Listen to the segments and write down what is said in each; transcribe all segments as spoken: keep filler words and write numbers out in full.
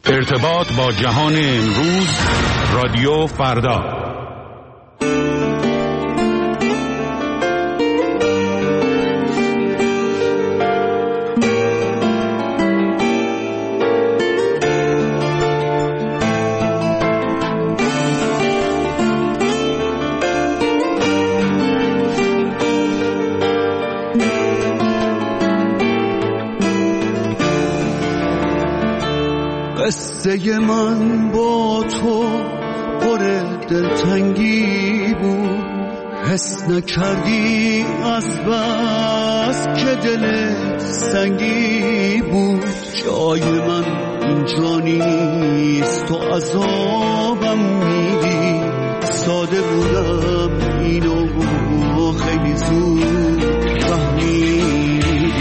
ارتباط با جهان امروز، رادیو فردا. قصه من با تو پر دلتنگی بود، حس نکردی از بس که دلت سنگی بود. جای من اینجا نیست، تو عذابم میدی. ساده بودم اینو خیلی زود فهمیدی.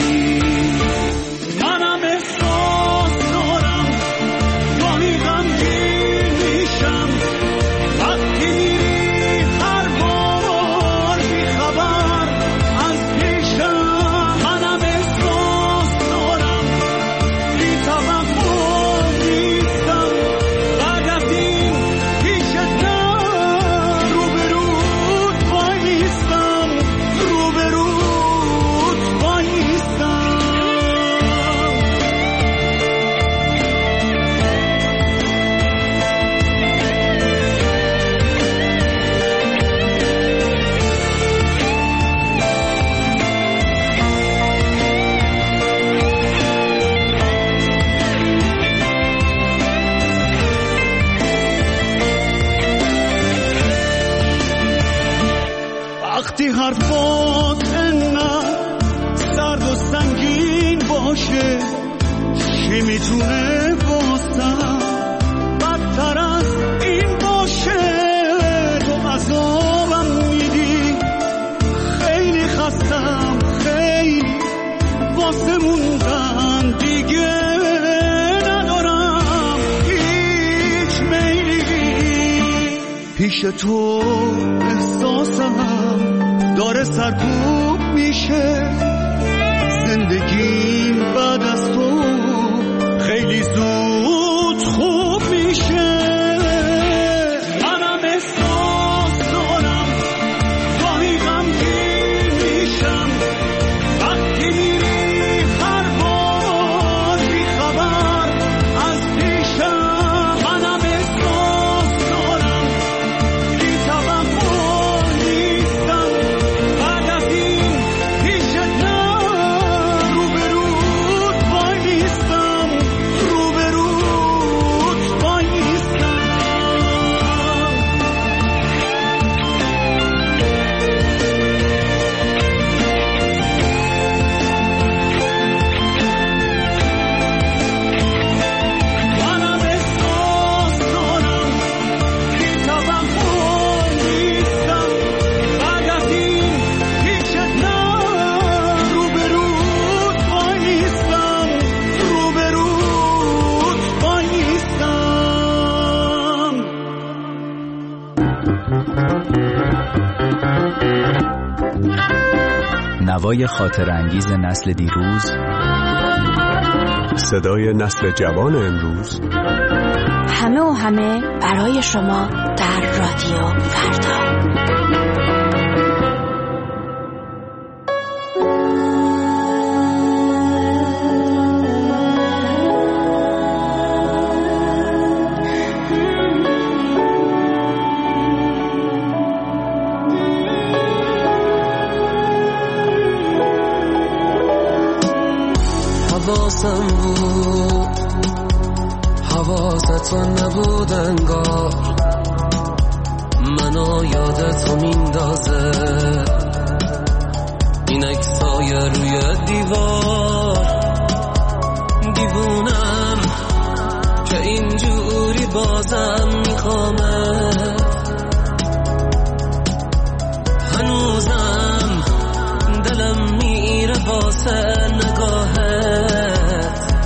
وقتی حرفات انقدر سرد و سنگین باشه، چی میتونه واسم بدتر از این باشه؟ تو عذابم میدی، خیلی خستم، خیلی واسه موندن دیگه ندارم هیچ میلی. پیش تو احساسم داره سرکوب میشه، زندگیم بعد از تو خیلی زود خوب میشه. منم احساس دارم گاهی غمگین میشم، وقتی میری هر بار بی خبر از پیشم. منم احساس دارم بی توقع نیستم، بعد از این پیشت نه، روبروت وایستم، روبروت وایستم. منم احساس دارم بی توقع نیستم، بعد از این پیشت نه، روبروت وایستم، روبروت وایستم. نوای خاطر انگیز نسل دیروز، صدای نسل جوان امروز، همه و همه برای شما در رادیو فردا. حواسم بود، حواست نبود انگار، منو یادتو میندازه این عکسای روی دیوار. دیوونم که اینجوری بازم میخوامت، هنوزم دلم میره واسه نگاهت.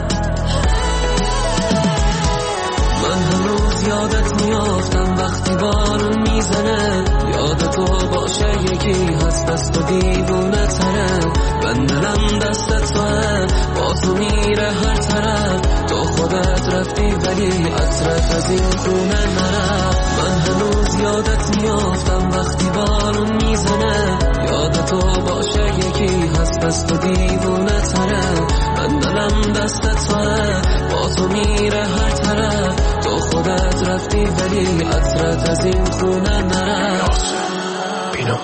من هنوز یادت میافتم وقتی بارون میزنه، یادتو باشه یکی هست از تو دیوونه تره. من دلم دست توه، با تو میره هر طرف، تو خودت رفتی ولی عطرت از این خونه نرفت. من هنوز یادت میافتم وقتی بارون میزنه، یادتو باشه یکی هست از تو دیوونه تره. من دلم دست توه با تو میره هر طرف، تو خودت رفتی ولی عطرت از این خونه نرفت. بینا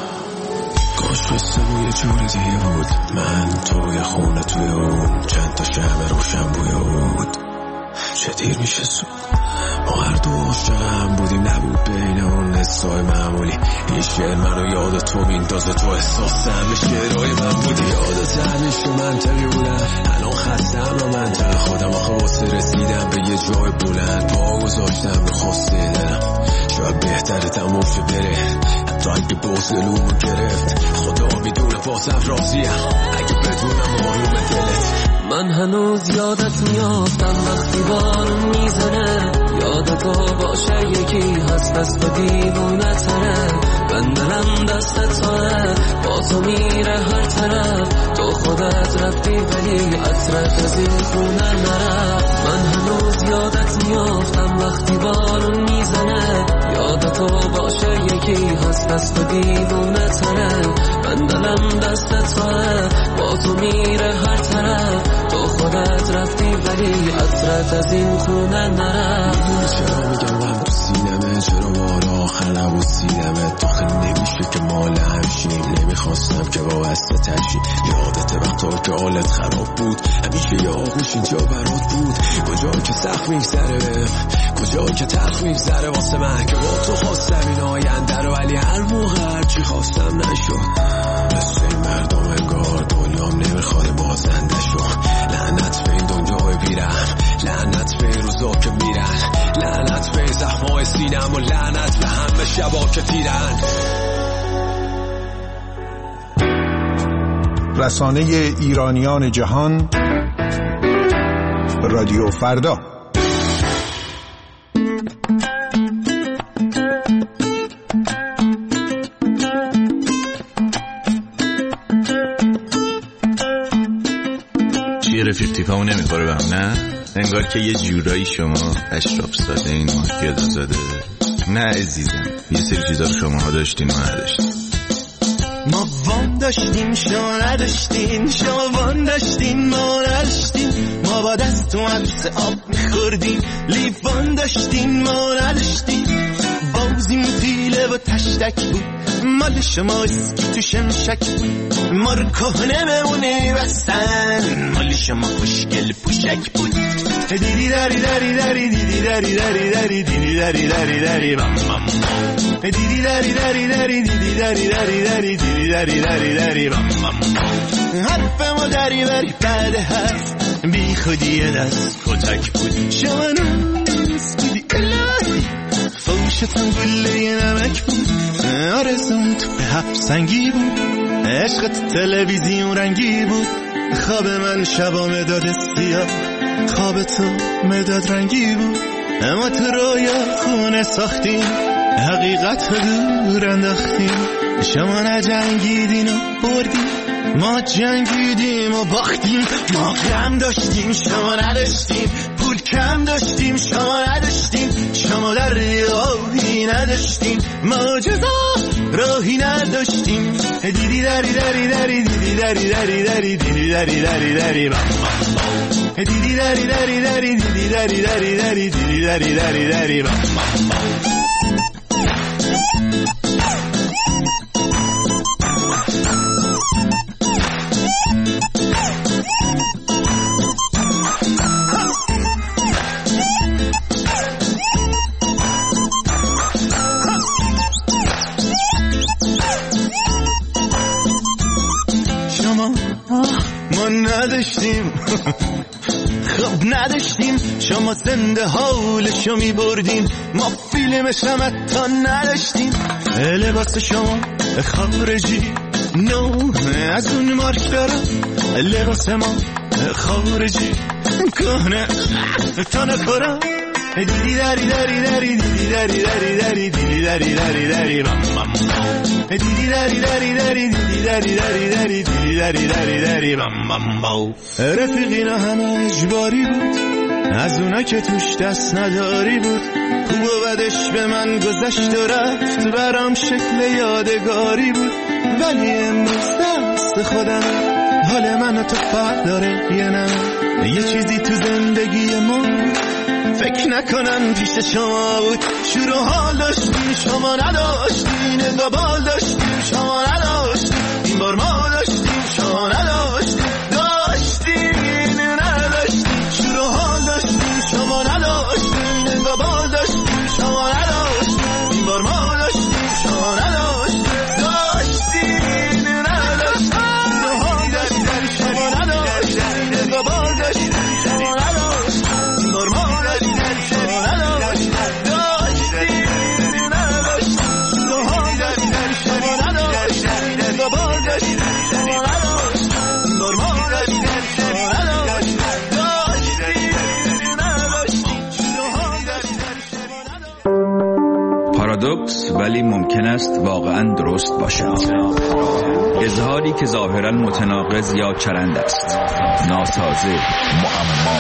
کاش قصه بوی جور دیگه بود، من توی خونه توی اون چند تا شمع روشن بوی بود. چه دیر میشه سو ما هر دو عاشق هم بودیم، نبود بین اون حسای معمولی. این شعر منو یاد تو میندازه، تو احساس همه شعرهای من بودی. یادت همیشه منطقی بودم، الان خستم رو منطقه خودم. آخه واسه رسیدم به یه جای بلند پا گذاشتم به خواسته دلم. شاید بهتره تموم شه بره، حتی اگه بازلومو گرفت. خدا میدونه بازم راضیم اگه بدونم آروم دلت. من هنوز یادت میافتم وقتی بارون میزنه، یادتو باشه یکی هست از تو دیوونه تره. من دلم دست توه با تو میره هر طرف، تو خودت رفتی ولی عطرت از این خونه نرفت. من هنوز یادت میافتم وقتی بارون میزنه، یادتو باشه یکی هست از تو دیوونه تره. من دلم دست توه با تو میره هر طرف، تو خودت رفتی ولی عطرت از این خونه نرفت. چرا میگم غم تو سینمه، چرا بار آخر نبود سینمه. تو خیلی نمیشه که مال همشیم، نمیخواستم که وابسته تشیم. یادت وقتا که حالت خراب بود، همیشه یه آغوش اینجا برات بود. کجا که سخت میگذره، کجا که تلخ میگذره واسه من که با تو خواستم این آینده رو، ولی هر موقع هرچی خواستم نشد. مثل این مردم انگار دنیام نمیخواد بازنده شو. لعنت به این دنیای بیرم، لعنت به روزا که میرن، لعنت به زخمای سینم و لعنت به همه شبا که تیرن. رسانه ایرانیان جهان، رادیو فردا. چیه رفیق تیپمون نمیخوره به هم؟ نه؟ انگار که یه جورایی شما اشراف ساده این مارکیادا زاده. نه عزیزم، یه سری چیزا رو شما ها داشتین ما نداشتین. ما وام داشتیم شما نداشتین، شما وام داشتین ما نداشتین. ما با دست و عدس آب میخوردیم، لیوان داشتین ما نداشتین. بازیم پیله و تشتک بود، مال شما اسکی تو شمشک بود. ما رو کهنه بمونه بستن، مال شما خوشگل پوشک بود. دیدی داری داری داری دیدی داری داری داری دیدی داری داری داری بام بام. دیدی داری داری داری دیدی داری داری داری دیدی داری داری داری بام بام. حرف ما داری بری بعد هست، بی خودی دست کتک بود. شما نوز بودی الهی، فوشتم گله نمک بود. آرزون تو به هفت سنگی بود، عشقت تلویزیون رنگی بود. خواب من شبا مداد سیاه، خواب تو مداد رنگی بود. اما تو رویا خونه ساختیم، حقیقت رو دور انداختیم. شما نجنگیدین و بردیم، ما جنگیدیم و باختیم. ما غم داشتیم شما نداشتیم، پول کم داشتیم شما نداشتیم. شما در راهی نداشتیم، ما جزا راهی نداشتیم. دیدی داری داری داری دیدی داری داری داری دیدی داری داری داری بام بام. دیدی داری داری داری دیدی داری داری داری دیدی داری داری داری بام بام. ما نداشتیم خب نداشتیم، شما زنده حالشو می بردین. ما فیلمش هم حتی نداشتیم. لباس شما خارجی نو از اون مارک دارم، لباس ما خارجی کهنه تا نخورم. دیدی داری داری داری دیدی داری داری داری دیدی داری داری داری بام بام. دیدی داری داری داری دیدی داری داری داری دیدی داری داری داری بام بام بام. رفیقینا همه اجباری بود، از اونا که توش دست نداری بود. خوب و بدش به من گذشت و رفت، برام شکل یادگاری بود. ولی امروز دست خودم، حال من و تو فرق داره یه نه. یه چیزی تو زندگی ما فکر نکنم پیش شما بود. شروع حال داشتیم شما نداشتین، انقبال داشتیم شما نداشتین، این بار ما داشتیم شما نداشتین، داشتین نداشتین. شروع حال داشتیم شما نداشتین، انقبال داشتیم شما نداشتین، این بار ما داشتیم شما نداشتین، داشتین نداشتین. شروع حال داشتیم شما نداشتین، انقبال داشتیم شما نداشتین، این بار ما پارادوکس ولی ممکن است واقعا درست باشد. اظهاری که ظاهرا متناقض یا چرند است، ناسازه، معما.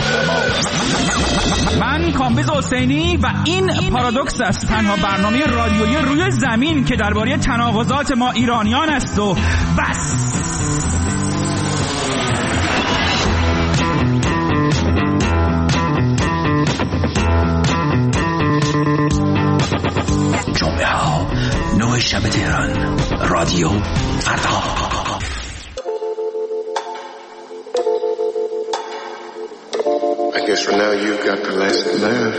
من کامبیز حسینی و این پارادوکس است، تنها برنامه رادیویی روی زمین که درباره تناقضات ما ایرانیان است و بس. جمعه ها نوع شب تهران، رادیو فردا. I guess for now you've got the last laugh.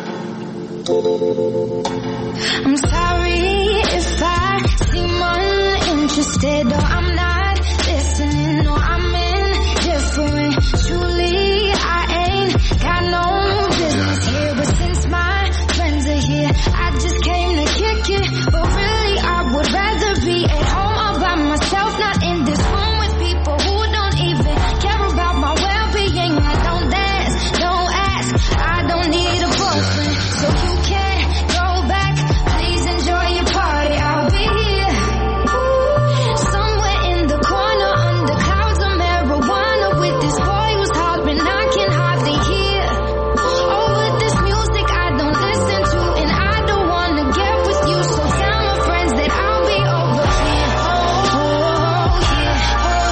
I'm sorry if I seem uninterested or I'm not listening or I'm indifferent. Truly I ain't got no business here, but since my friends are here I just came to kick it. But really I would rather be at home all by myself, not in this room with people who don't even care about my well-being. I don't dance, don't ask, I don't need a boyfriend, so you can go back, please enjoy your party. I'll be here, ooh, somewhere in the corner under clouds of marijuana with this boy who's hollering I can hardly hear. Over this music I don't listen to, and I don't wanna get with you, so tell my friends that I'll be over here. Oh, oh yeah,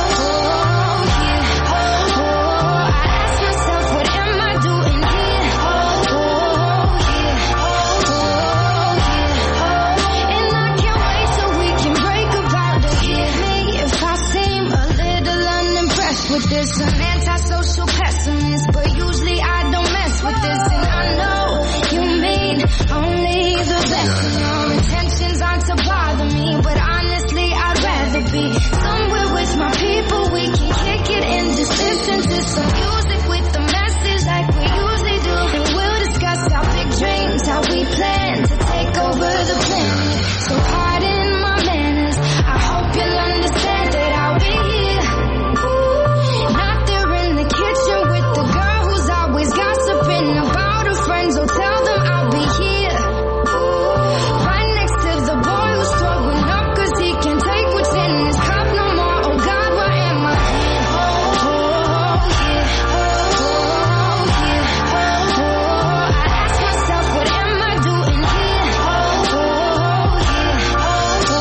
oh yeah, oh, I ask myself what am I doing here? Oh, yeah, oh yeah, and I can't wait till we can break about it. Hear me if I seem a little unimpressed with this. I'm antisocial pessimist, but usually I don't mess with this, and I know you mean only the best. And your intentions aren't to bother me, but honestly I'd rather be somewhere with my people. We can kick it and just listen to some music with the message like we usually do, and we'll discuss our big dreams, how we plan to take over the planet. So pardon my manners, I hope you'll understand that I'll be here. Ooh, not there in the kitchen with the girl who's always gossiping about her friends. So tell them I'll be here. Ooh, right next to the boy who's throwing up cause he can't take what's in his cup no more. Oh God, where am I here? Oh, oh yeah, oh yeah, oh, I ask myself what am I doing here? Oh, yeah, oh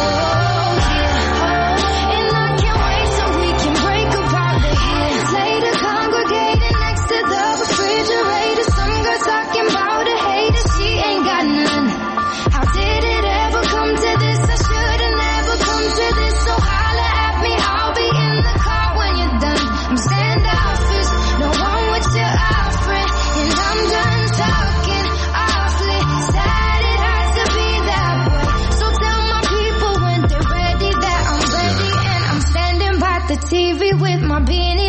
yeah, and I can't wait till we can break apart the years later. Congregating next to the refrigerator, some girl talking about a hater, she ain't got none. How did it ever come to this? I should've never come to this. So holla at me, I'll be in the car when you're done. I'm standoffish, no one what you're offering, and I'm done talking awfully. Sad it has to be that way, so tell my people when they're ready that I'm ready, and I'm standing by the T V with my beanie